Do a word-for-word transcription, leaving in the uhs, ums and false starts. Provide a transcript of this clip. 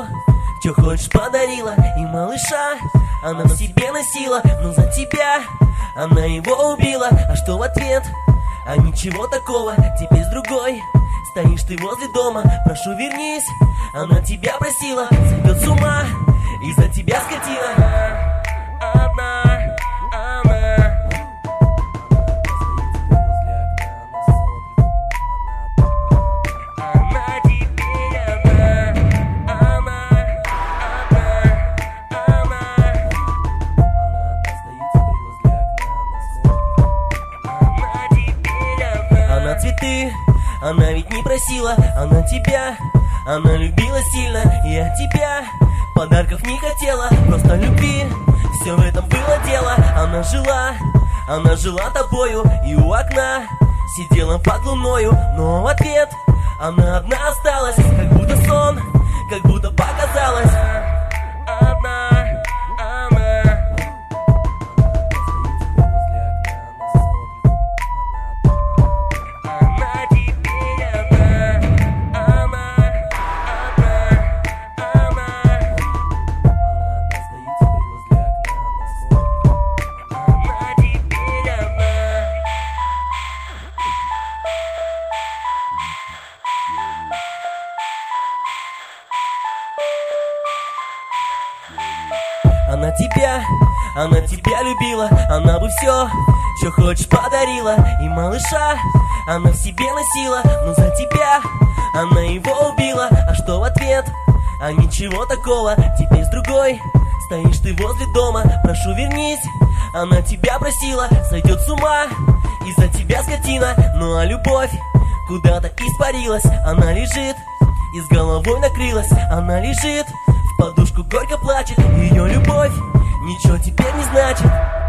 все, что хочешь, подарила. И малыша она в себе носила, но за тебя она его убила. А что в ответ? А ничего такого, теперь с другой стоишь ты возле дома. Прошу, вернись, она тебя просила. Сойдет с ума из-за тебя, скотина. Одна она. Она теперь одна. Она, одна, она. Она теперь одна. Она цветы, она ведь не просила. Она тебя, она любила сильно. И от тебя подарков не хотела, просто любви. Все в этом было дело. Она жила, она жила тобою. И у окна сидела под луною. Но в ответ она одна осталась. Как будто сон, как будто показалось. Одна она. Она теперь одна. Она, одна, она. Она теперь одна. Она тебя, она тебя любила. Она бы все, что хочешь, подарила. И малыша она в себе носила, но за тебя она его убила. А что в ответ? А ничего такого, теперь с другой стоишь ты возле дома. Прошу, вернись, она тебя просила. Сойдет с ума из-за тебя, скотина. Ну а любовь куда-то испарилась. Она лежит и с головой накрылась. Она лежит, в подушку горько плачет. Ее любовь ничего теперь не значит.